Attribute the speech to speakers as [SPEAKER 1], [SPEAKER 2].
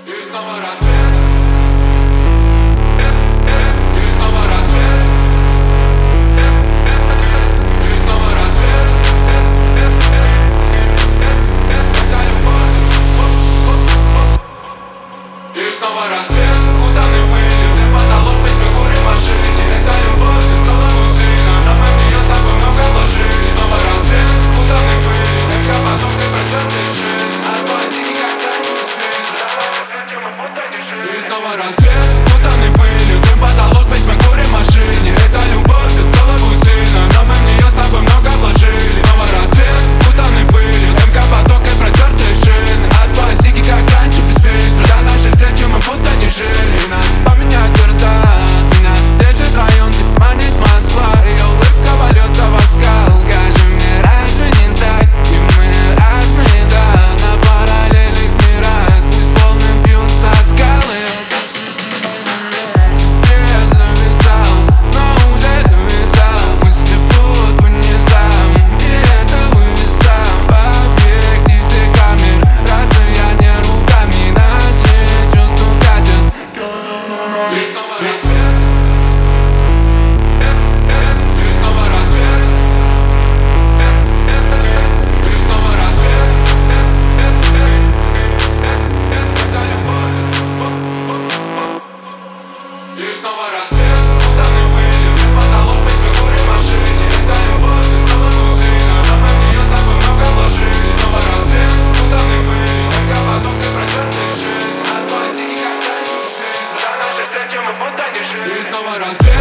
[SPEAKER 1] И снова рассвет. И снова рассвет. И снова рассвет. Это любовь. И снова рассвет. Кутаны пылью, ты потолок, ведь мы курим в машине. Это любовь, в голову сына, но мы в нее с тобой много вложили. И снова рассвет. Кутаны пылью, МК поток, ты протертый джин. От поэзии никогда не успеешь. И снова рассвет. Кутаны пылью, ты потолок, ведь мы курим в машине. Это любовь, в голову сына, но мы в нее с тобой много вложили. И снова рассвет. Кутаны пылью, МК поток, и протертый джин. От поэзии никогда не успеешь. До нашей встречи мы будто не жили. Нас поменяют города, меня держит район, типа манит Москва. Ее улыбка вольется в оскал. Скажи мне, разве не так? И мы разные, да, на параллельных мирах. Пусть волны бьют со скалы. Я зависал, но уже зависал. Мысли плывут по низам, и это вывесам. В объективе камер расстояние руками. Наши чувства катят. И снова рассвет. И снова рассвет. И снова рассвет. Это любовь. И снова рассвет. Кутаны пылью, ты потолок, ведь мы курим в машине. Это любовь, в голову сына, но мы в нее с тобой много вложили. И снова рассвет. Кутаны пылью, МК поток, и протертый джин. От поэзии никогда не успеешь. До нашей встречи мы будто не жили. И снова рассвет.